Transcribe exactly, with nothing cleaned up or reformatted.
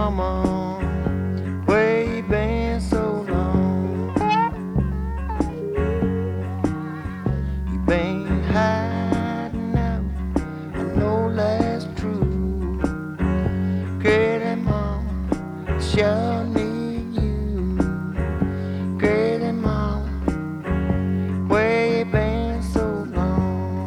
mama, where you been so long? You been hiding out, I know that's true. Pretty mama, sure need